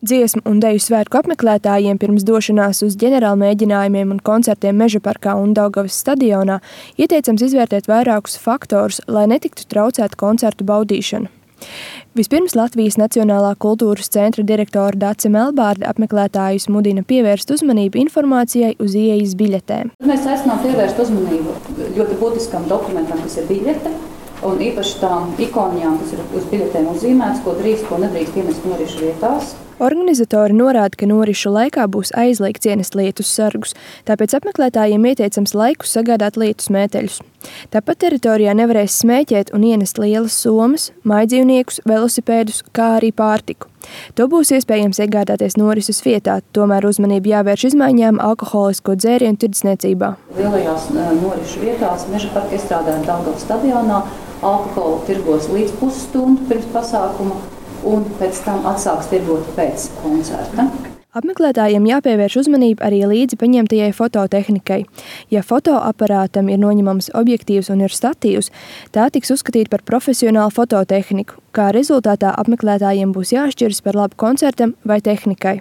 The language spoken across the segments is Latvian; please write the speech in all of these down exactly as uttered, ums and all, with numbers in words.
Dziesmu un deju svētku apmeklētājiem pirms došanās uz ģenerālmēģinājumiem un koncertiem Mežaparkā un Daugavas stadionā ieteicams izvērtēt vairākus faktorus, lai netiktu traucēta koncertu baudīšana. Vispirms Latvijas Nacionālā kultūras centra direktora Dace Melbārde apmeklētājus mudina pievērst uzmanību informācijai uz ieejas biļetēm. Mēs aicinām pievērst uzmanību ļoti būtiskam dokumentam, kas ir biļete, un īpaši tām ikoniņām, kas ir uz biļetēm uzzīmēts, ko drīkst, ko nedrīkst ienest norišu vietās. Organizatori norāda, ka norišu laikā būs aizliegts ienest lietus sargus, tāpēc apmeklētājiem ieteicams laikus sagādāt lietus mēteļus. Tāpat teritorijā nevarēs smēķēt un ienest lielas somas, maidzīvniekus, velosipēdus, kā arī pārtiku. To būs iespējams iegādāties norises vietā, tomēr uzmanību jāvērš izmaiņām alkoholisko dzērienu tirdzniecībā. Lielajās norišu vietās Mežaparka iestrādājuma Daugavas stadionā alkoholu tirgos līdz pusstundu pirms pasākuma, un pēc tam atsāks tirgot pēc koncerta. Apmeklētājiem jāpievērš uzmanība arī līdzi paņemtajai fototehnikai. Ja fotoaparātam ir noņemams objektīvs un ir statīvs, tā tiks uzskatīta par profesionālu fototehniku, kā rezultātā apmeklētājiem būs jāšķiras par labu koncertam vai tehnikai.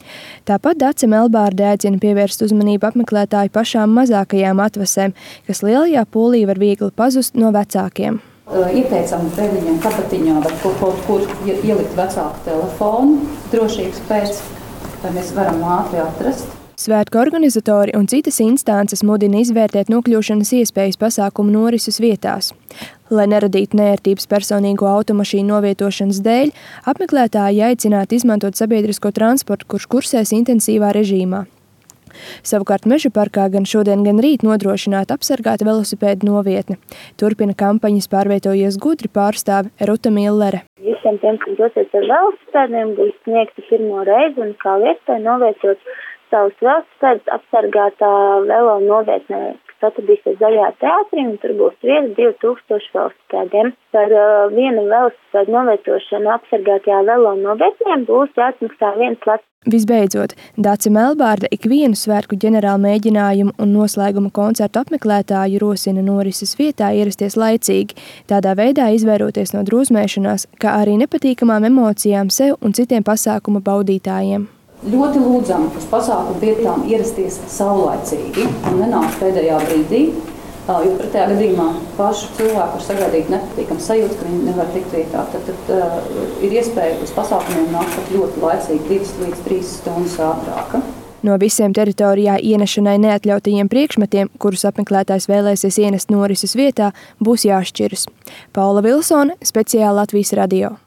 Tāpat Dace Melbārde aicina pievērst uzmanību apmeklētāju pašām mazākajām atvasēm, kas lielajā pūlī var viegli pazust no vecākiem. Ieteicam bēliņiem kabatiņā vai kaut, kaut kur ielikt vecāku telefonu drošības pēc, lai mēs varam ātri atrast. Svētku organizatori un citas instances mudina izvērtēt nokļūšanas iespējas pasākumu norises vietās. Lai neradītu neērtības personīgo automašīnu novietošanas dēļ, apmeklētāji aicināti izmantot sabiedrisko transportu, kurš kursēs intensīvā režīmā. Savukārt Mežaparkā gan šodien, gan rīt nodrošināta apsargāta velosipēdu novietne. Turpina kampaņas Pārvietojies gudri pārstāve Ruta Millere. Visiem tiem, kas dosies ar velosipēdiem, būs sniegta pirmo reizi un kā iespēja novietot savus velosipēdus apsargātā velo novietnē, kas atradīsies Zaļajā teātrī, un tur būs vieta divi tūkstoši velosipēdiem. Par uh, vienu velosipēdu novietošanu apsargātajā velo novietnē būs jāatmaksā viens lats. Visbeidzot, Dace Melbārde ikvienu svētku ģenerālmēģinājumu un noslēguma koncertu apmeklētāju rosina norises vietā ierasties laicīgi, tādā veidā izvairoties no drūzmēšanās, kā arī nepatīkamām emocijām sev un citiem pasākuma baudītājiem. Ļoti lūdzam uz pasākumu vietām ierasties saulaicīgi un nenākt pēdējā brīdī, jo pretējā gadījumā pašu cilvēku var sagaidīt nepatīkam sajūta, ka viņi nevar tikt vietā. Tad, tad uh, ir iespēja uz pasākumiem nākt pat ļoti laicīgi, divas līdz trīs stundas ātrāka. No visiem teritorijā ienešanai neatļautajiem priekšmetiem, kurus apmeklētājs vēlēsies ienest norises vietā, būs jāšķiras. Paula Vilsone, speciāli Latvijas radio.